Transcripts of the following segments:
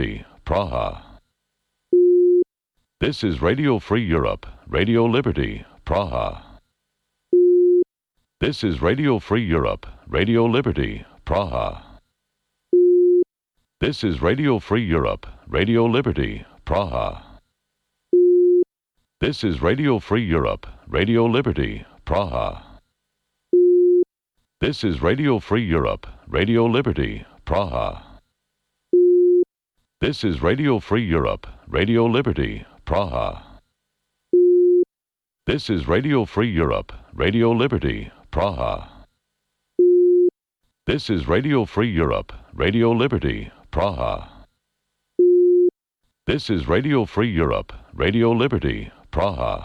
Praha. This is Radio Free Europe, Radio Liberty, Praha. This is Radio Free Europe, Radio Liberty, Praha. This is Radio Free Europe, Radio Liberty, Praha. This is Radio Free Europe, Radio Liberty, Praha. This is Radio Free Europe, Radio Liberty, Praha. This is Radio Free Europe, Radio Liberty, Praha. This is Radio Free Europe, Radio Liberty, Praha. This is Radio Free Europe, Radio Liberty, Praha. This is Radio Free Europe, Radio Liberty, Praha.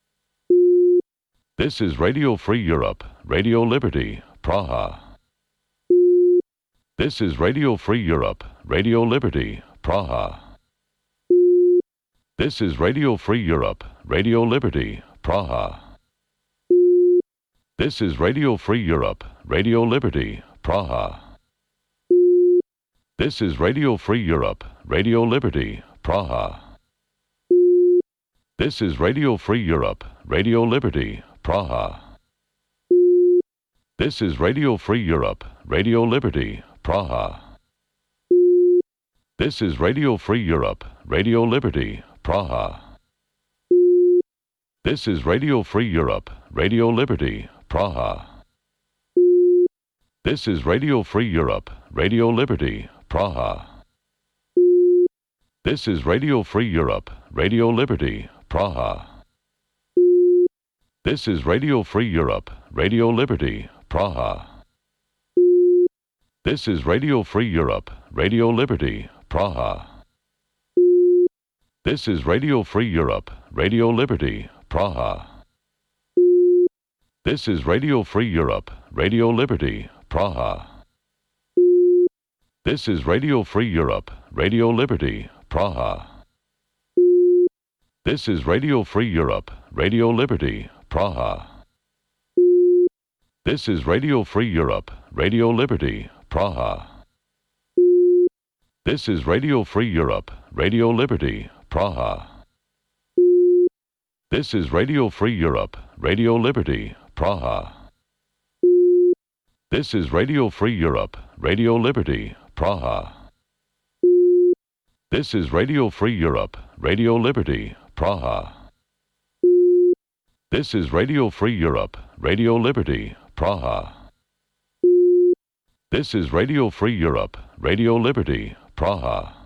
This is Radio Free Europe, Radio Liberty, Praha. This is Radio Free Europe, Radio Liberty, Praha. This is Radio Free Europe, Radio Liberty, Praha. This is Radio Free Europe, Radio Liberty, Praha. This is Radio Free Europe, Radio Liberty, Praha. This is Radio Free Europe, Radio Liberty, Praha. This is Radio Free Europe, Radio Liberty, Praha. This is Radio Free Europe, Radio Liberty, Praha. This is Radio Free Europe, Radio Liberty, Praha. This is Radio Free Europe, Radio Liberty, Praha. This is Radio Free Europe, Radio Liberty, Praha. This is Radio Free Europe, Radio Liberty, Praha. This is Radio Free Europe, Radio Liberty, Praha. This is Radio Free Europe, Radio Liberty, Praha. This is Radio Free Europe, Radio Liberty, Praha. This is Radio Free Europe, Radio Liberty, Praha. This is Radio Free Europe, Radio Liberty, Praha. This is Radio Free Europe, Radio Liberty, Praha. This is Radio Free Europe, Radio Liberty, Praha. This is Radio Free Europe, Radio Liberty, Praha. This is Radio Free Europe, Radio Liberty, Praha. This is Radio Free Europe, Radio Liberty, Praha. This is Radio Free Europe, Radio Liberty, Praha. This is Radio Free Europe, Radio Liberty, Praha.